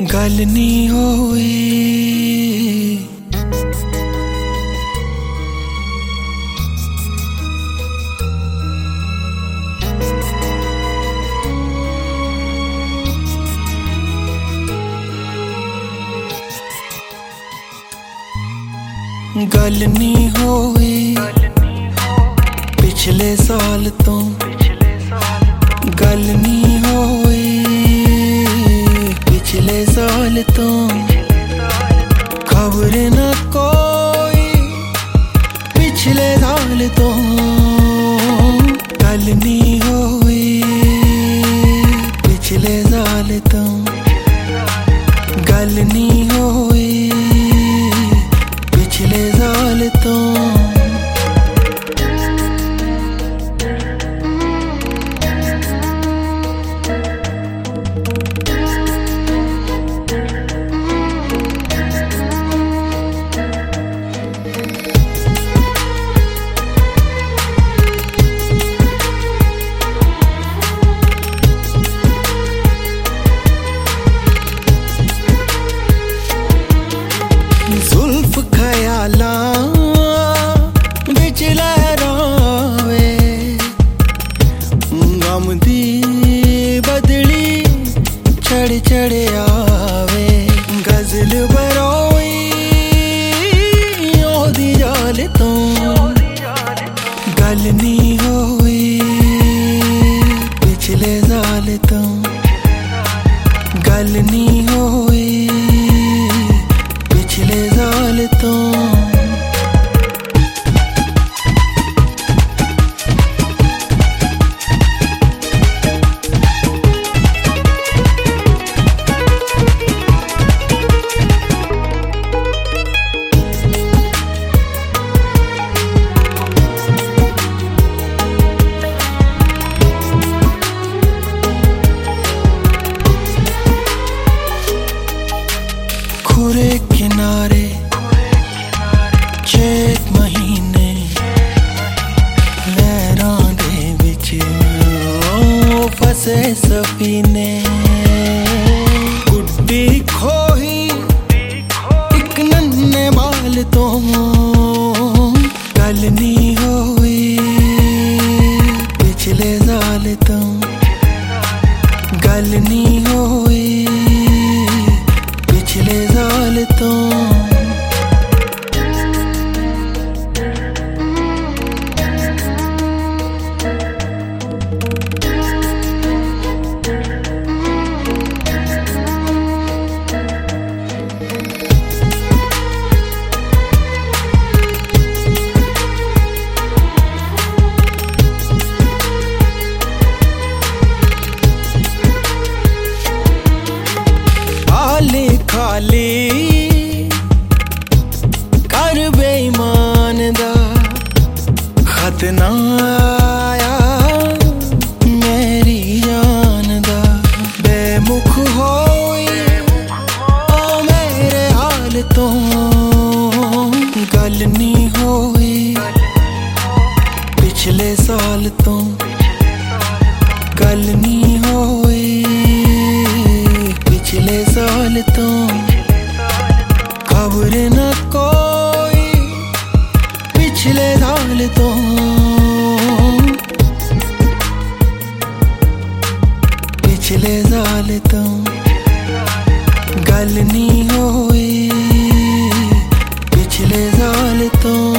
गल नहीं होई। गल नहीं होई पिछले साल तो, गल नहीं होई पिछले साल तो, खबर न कोई पिछले साल तो। गल नहीं होई पिछले साल तो, गल नहीं होई पिछले साल तो। जुल्फ ख्यालां विच लहरावे, गम दी बदली चढ़ चढ़ आवे। गजल बरोई ओदी जाल तो, गल नहीं होई पिछले साल तो, गल नहीं होई पिछले साल तो। खुरे किनारे चेत महीने लहरां दे विच फसे सफीने। गुड्डी खोही इक नन्हे बाल तो, गल नहीं होई पिछले साल तो, गल नहीं होई पिछले साल तो। खाली कर बेईमान दा खत ना आया मेरी जान दा। बेमुख होई ओ मेरे हाल तो, गल नहीं होई पिछले साल तो, गल नहीं होई पिछले साल तो। खबर न कोई पिछले साल तो, पिछले साल तो। गल नहीं होई पिछले साल तो।